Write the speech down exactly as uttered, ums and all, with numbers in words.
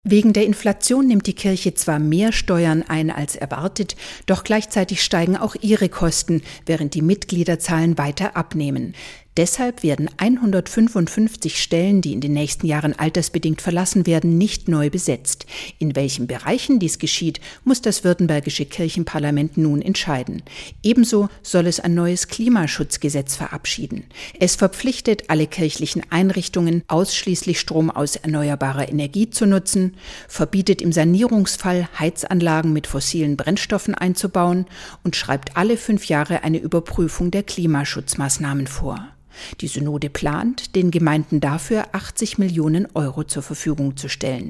Wegen der Inflation nimmt die Kirche zwar mehr Steuern ein als erwartet, doch gleichzeitig steigen auch ihre Kosten, während die Mitgliederzahlen weiter abnehmen. Deshalb werden hundertfünfundfünfzig Stellen, die in den nächsten Jahren altersbedingt verlassen werden, nicht neu besetzt. In welchen Bereichen dies geschieht, muss das württembergische Kirchenparlament nun entscheiden. Ebenso soll es ein neues Klimaschutzgesetz verabschieden. Es verpflichtet alle kirchlichen Einrichtungen, ausschließlich Strom aus erneuerbarer Energie zu nutzen, verbietet im Sanierungsfall Heizanlagen mit fossilen Brennstoffen einzubauen und schreibt alle fünf Jahre eine Überprüfung der Klimaschutzmaßnahmen vor. Die Synode plant, den Gemeinden dafür achtzig Millionen Euro zur Verfügung zu stellen.